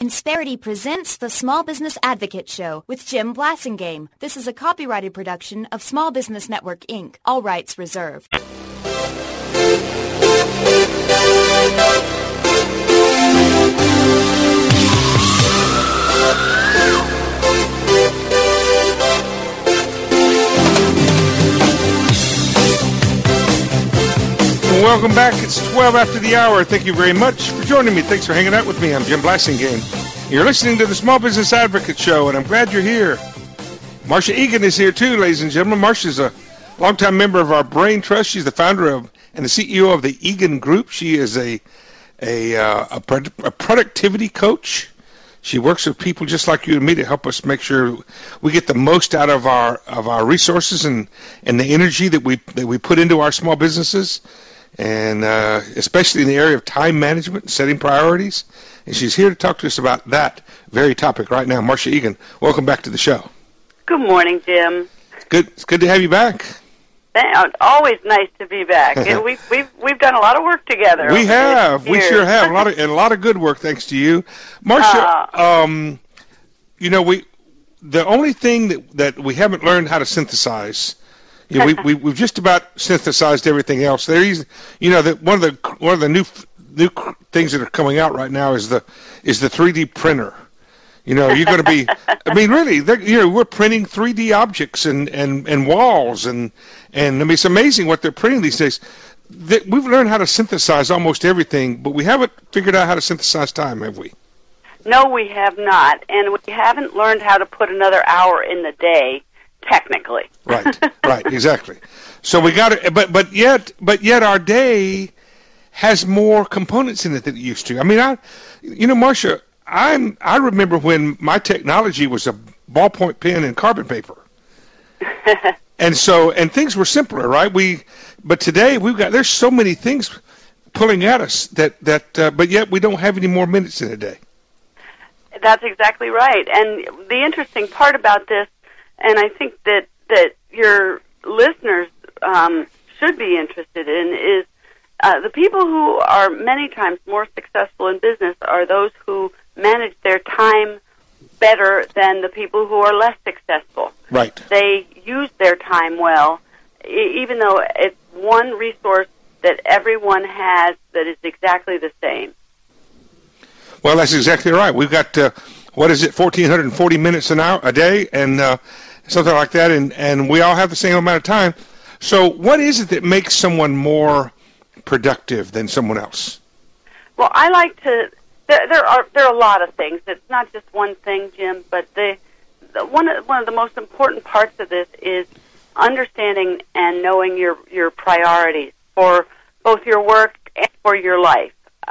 Insperity presents the Small Business Advocate Show with Jim Blasingame. This is a copyrighted production of Small Business Network, Inc. All rights reserved. Welcome back. It's 12 after the hour. Thank you very much for joining me. Thanks for hanging out with me. I'm Jim Blasingame. You're listening to the Small Business Advocate Show, and I'm glad you're here. Marcia Egan is here, too, ladies and gentlemen. Marcia's a longtime member of our Brain Trust. She's the founder of and the CEO of the Egan Group. She is a productivity coach. She works with people just like you and me to help us make sure we get the most out of our resources and the energy that we put into our small businesses, and especially in the area of time management and setting priorities. And she's here to talk to us about that very topic right now. Marcia Egan, welcome back to the show. Good morning, Jim. It's good to have you back. Always nice to be back. We've done a lot of work together. We have. We sure have. A lot of good work, thanks to you, Marcia. The only thing that we haven't learned how to synthesize. We've just about synthesized everything else. That one of the new things that are coming out right now is the 3D printer. You're going to be. I mean, really, we're printing 3D objects and walls and I mean, it's amazing what they're printing these days. We've learned how to synthesize almost everything, but we haven't figured out how to synthesize time, have we? No, we have not, and we haven't learned how to put another hour in the day. Technically. Right, exactly. So we got it, but yet our day has more components in it than it used to. I mean, Marcia, I remember when my technology was a ballpoint pen and carbon paper, and things were simpler, right? But today there's so many things pulling at us but yet we don't have any more minutes in a day. That's exactly right. And the interesting part about this, and I think that your listeners should be interested in, is the people who are many times more successful in business are those who manage their time better than the people who are less successful. Right. They use their time well, even though it's one resource that everyone has that is exactly the same. Well, that's exactly right. We've got 1,440 minutes a day, and something like that, and we all have the same amount of time. So what is it that makes someone more productive than someone else? Well, I like to. There are a lot of things. It's not just one thing, Jim. But one of the most important parts of this is understanding and knowing your priorities for both your work and for your life.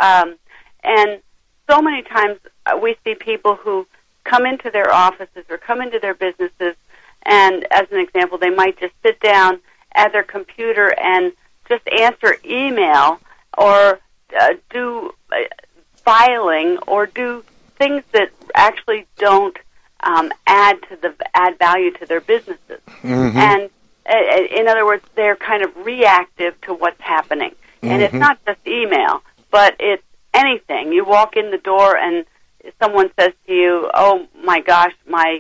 And so many times we see people who come into their offices or come into their businesses, and as an example, they might just sit down at their computer and just answer email or do filing or do things that actually don't add value to their businesses. Mm-hmm. And in other words, they're kind of reactive to what's happening. Mm-hmm. And it's not just email, but it's anything. You walk in the door and someone says to you, "Oh my gosh, my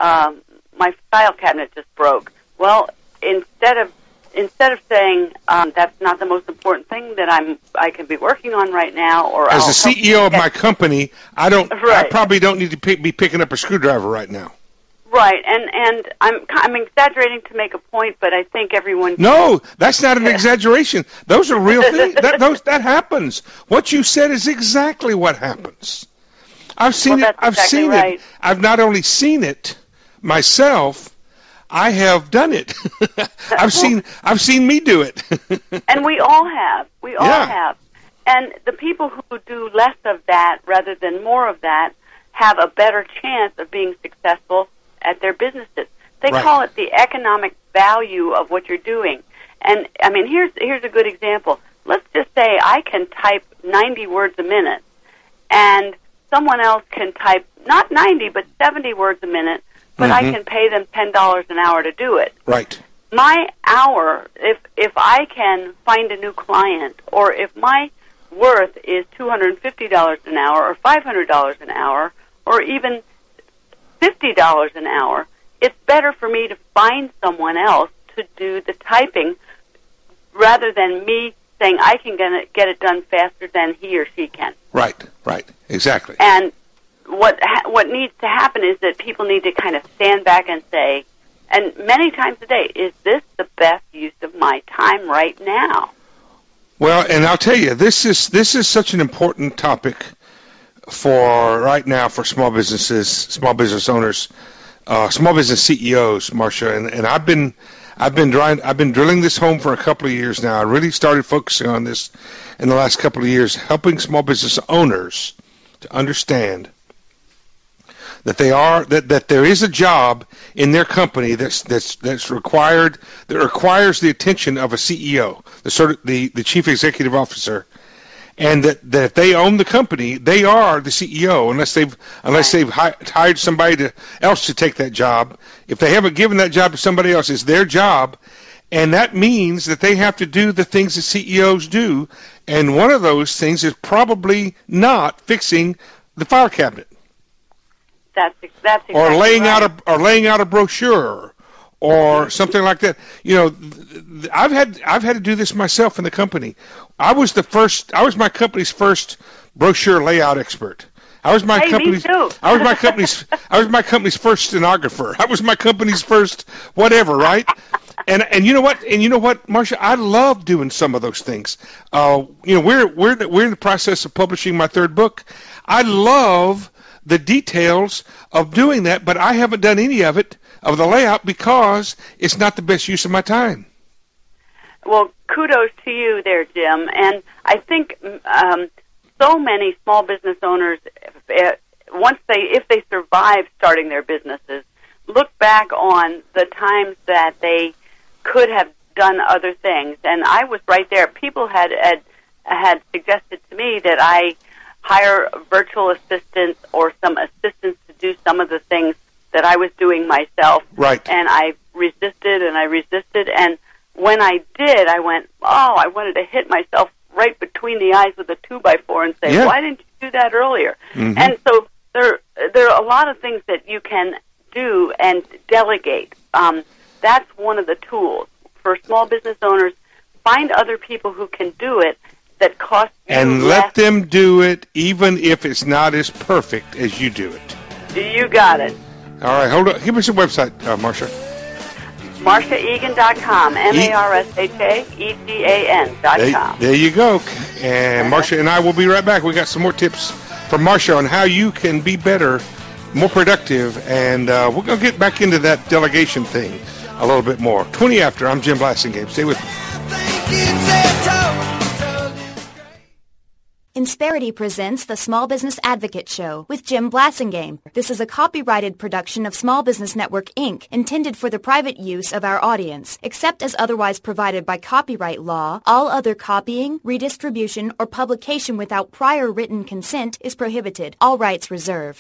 file cabinet just broke." Well, instead of saying that's not the most important thing that I can be working on right now, or as the CEO of my company, I probably don't need to be picking up a screwdriver right now. Right, and I'm exaggerating to make a point, but I think everyone. No, that's not an exaggeration. Those are real things. That happens. What you said is exactly what happens. I've seen it. I've seen it. I've not only seen it myself, I have done it. I've seen me do it. And we all have. We all have. And the people who do less of that rather than more of that have a better chance of being successful at their businesses. They call it the economic value of what you're doing. And I mean, here's a good example. Let's just say I can type 90 words a minute, and someone else can type not 90 but 70 words a minute, but I can pay them $10 an hour to do it. Right. My hour, if I can find a new client, or if my worth is $250 an hour or $500 an hour, or even $50 an hour, it's better for me to find someone else to do the typing rather than me saying I can get it done faster than he or she can. Right, exactly. And what needs to happen is that people need to kind of stand back and say, and many times a day, is this the best use of my time right now? Well, and I'll tell you, this is such an important topic for right now for small businesses, small business owners, small business CEOs, Marcia, and I've been drilling this home for a couple of years now. I really started focusing on this in the last couple of years, helping small business owners to understand that that there is a job in their company that's required, that requires the attention of a CEO, the chief executive officer, and that if they own the company, they are the CEO unless they've hired somebody else to take that job. If they haven't given that job to somebody else, it's their job, and that means that they have to do the things that CEOs do, and one of those things is probably not fixing the file cabinet. That's exactly or laying right. out a brochure or something like that. You know, I've had to do this myself in the company. I was my company's first brochure layout expert. I was my company's first stenographer. I was my company's first whatever, right? And you know what, Marcia, I love doing some of those things. You know, we're in the process of publishing my third book. I love the details of doing that, but I haven't done any of the layout, because it's not the best use of my time. Well, kudos to you there, Jim. And I think so many small business owners, if they survive starting their businesses, look back on the times that they could have done other things. And I was right there. People had suggested to me that I hire virtual assistants or some assistants to do some of the things that I was doing myself. Right. And I resisted. And when I did, I went, I wanted to hit myself right between the eyes with a 2x4 and say, why didn't you do that earlier? Mm-hmm. And so there are a lot of things that you can do and delegate. That's one of the tools. For small business owners, find other people who can do it that cost you and less. let them do it, even if it's not as perfect as you do it. You got it. All right, hold on. Give us your website, Marcia. MarciaEgan.com, MarciaEgan.com. There you go. And Marcia and I will be right back. We got some more tips from Marcia on how you can be better, more productive, and we're going to get back into that delegation thing a little bit more. 20 after, I'm Jim Blasingame. Stay with me. Insperity presents the Small Business Advocate Show with Jim Blasingame. This is a copyrighted production of Small Business Network, Inc., intended for the private use of our audience. Except as otherwise provided by copyright law, all other copying, redistribution, or publication without prior written consent is prohibited. All rights reserved.